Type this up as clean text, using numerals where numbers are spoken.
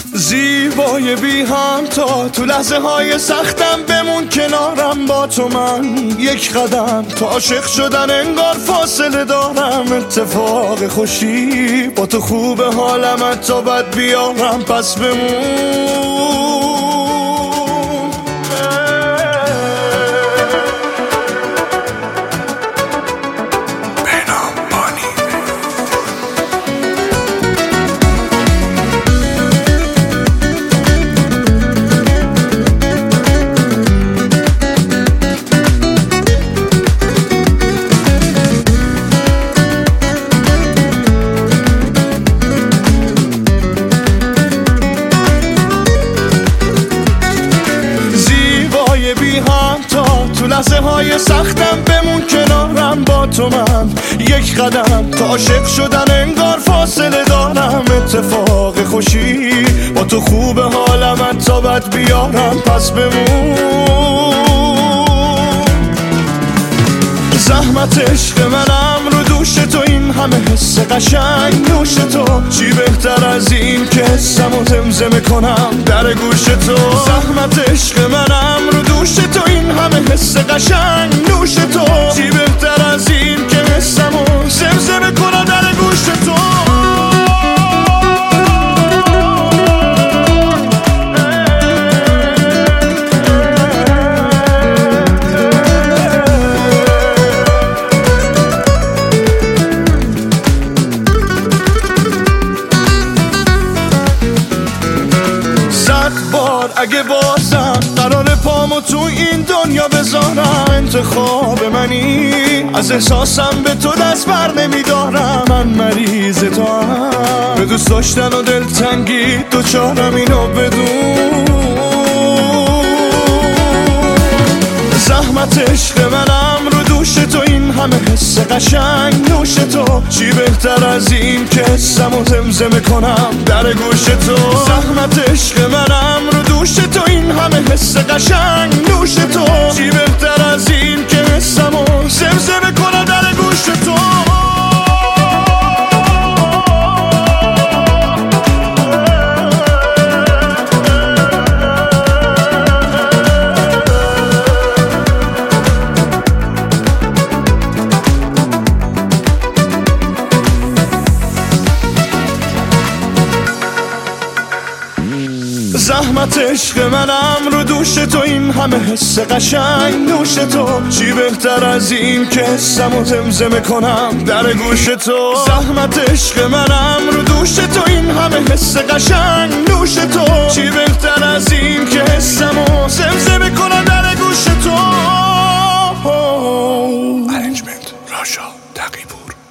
زیبای بی همتا، تو لحظه های سختم بمون کنارم با تو. من یک قدم تا عاشق شدن انگار فاصله دارم. اتفاق خوشی با تو خوبه حالم تا بد بیارم، پس بمون. بی همتا، تو لحظه های سختم بمون کنارم با تو. من یک قدم تا عاشق شدن انگار فاصله دارم. اتفاق خوشی با تو خوبه حالم تا بد بیارم، پس بمون. زحمت عشق منم رو دوش تو، این همه حس قشنگ نوش تو. چی بهتر از این که حسمو زمزمه کنم در گوش تو. زحمت عشق منم رو دوش تو، این همه حس قشنگ نوش تو. چی بهتر از این که حسمو زمزمه کنم در گوش تو. اگه بازم قرار پامو تو این دنیا بذارم، انتخاب منی، از احساسم به تو دست بر نمیدارم. من مریض تو هم، به دوست داشتن و دلتنگی دوچارم، اینو بدون. زحمت عشق منم رو دوش تو، این همه حس قشنگ نوش تو. چی بهتر از این که حسمو زمزمه کنم در گوش تو. زحمت عشق منم رو دوش تو، این همه حس قشنگ نوش تو. چی بهتر از این که حسمو زمزمه کنم در گوش تو. زحمت عشق منم رو دوش تو، این همه حس قشنگ نوش تو. چی بهتر از این که حسمو زمزمه کنم در گوش تو. زحمت عشق منم رو دوش تو، این همه حس قشنگ نوش تو. چی بهتر از این که حسمو زمزمه کنم در گوش تو. ارنجمنت راشا تقی‌پور.